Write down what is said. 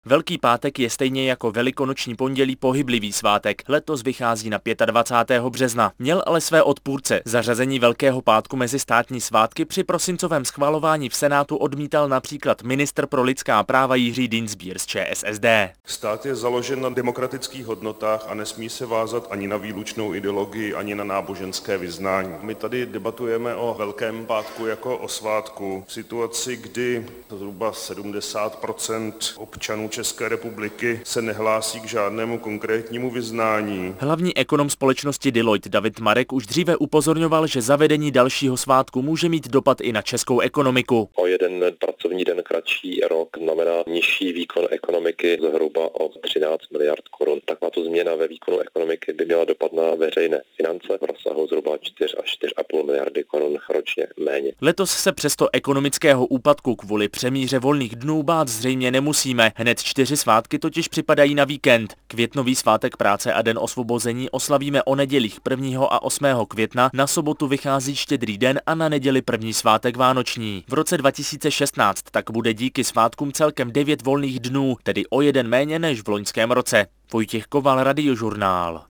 Velký pátek je stejně jako Velikonoční pondělí pohyblivý svátek. Letos vychází na 25. března. Měl ale své odpůrce. Zařazení Velkého pátku mezi státní svátky při prosincovém schvalování v Senátu odmítal například ministr pro lidská práva Jiří Dienstbier z ČSSD. Stát je založen na demokratických hodnotách a nesmí se vázat ani na výlučnou ideologii, ani na náboženské vyznání. My tady debatujeme o Velkém pátku jako o svátku v situaci, kdy zhruba 70% občanů České republiky se nehlásí k žádnému konkrétnímu vyznání. Hlavní ekonom společnosti Deloitte David Marek už dříve upozorňoval, že zavedení dalšího svátku může mít dopad i na českou ekonomiku. O jeden pracovní den kratší rok znamená nižší výkon ekonomiky zhruba o 13 miliard korun. Takováto změna ve výkonu ekonomiky by měla dopad na veřejné finance v rozsahu zhruba 4 až 4,5 miliardy korun ročně méně. Letos se přesto ekonomického úpadku kvůli přemíře volných dnů bát zřejmě nemusíme. Hned 4 svátky totiž připadají na víkend. Květnový svátek práce a den osvobození oslavíme o nedělích 1. a 8. května, na sobotu vychází Štědrý den a na neděli první svátek vánoční. V roce 2016 tak bude díky svátkům celkem 9 volných dnů, tedy o jeden méně než v loňském roce. Vojtěch Koval, Radiožurnál.